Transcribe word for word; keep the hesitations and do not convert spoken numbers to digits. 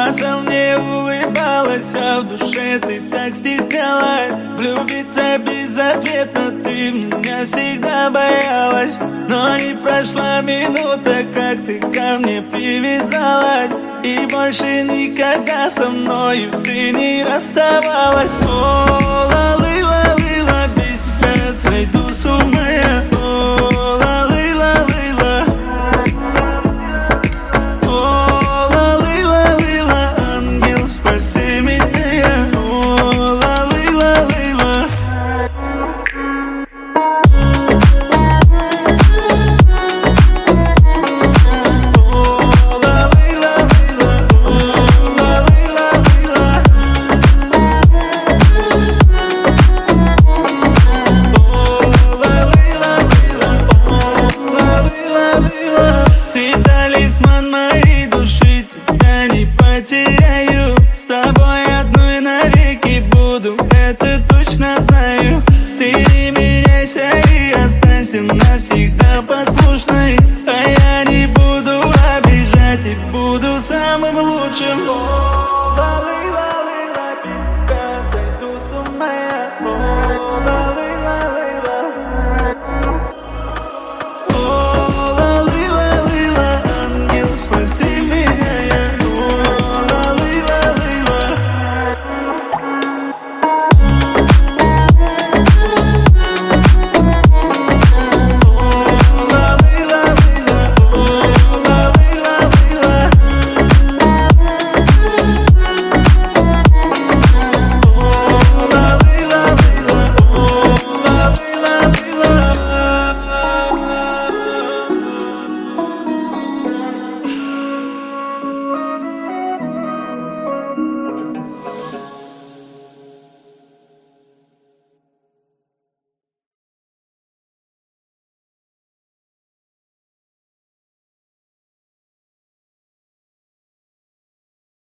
глазом не улыбалась, а в душе ты так стеснялась. Влюбиться безответно ты меня всегда боялась. Но не прошла минута, как ты ко мне привязалась, и больше никогда со мною ты не расставалась. О, ла